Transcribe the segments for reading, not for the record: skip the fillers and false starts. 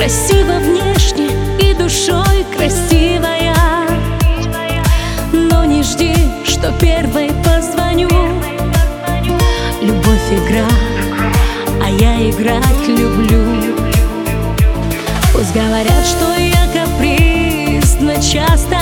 красива внешне и душой красивая. Но не жди, что первой позвоню. Любовь — игра, а я играть люблю. Пусть говорят, что я капризна часто,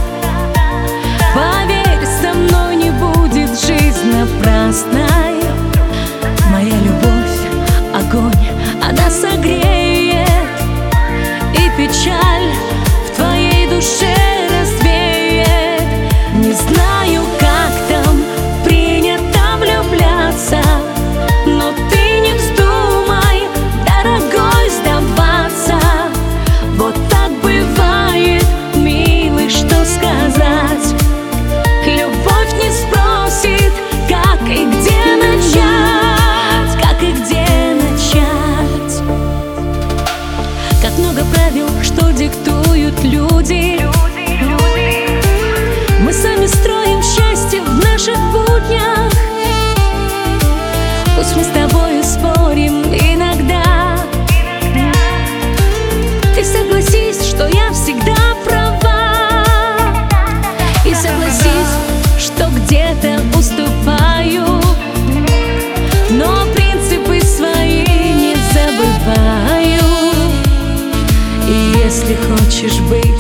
поверь, со мной не будет жизнь напрасной. Моя любовь — огонь, она согреет, и печаль в твоей душе развеет. Не знаю, как там принято влюбляться, но ты не вздумай, дорогой, сдаваться. Вот так бывает, милый, что сказать. Любовь не спросит, как и где начать, как и где начать. Как много правил, что диктуют люди. Мы сами строим счастье в наших буднях. Пусть мы с тобою спорим иногда, ты согласись, что я всегда права, и согласись, что где-то уступаю, но принципы свои не забываю. И если хочешь быть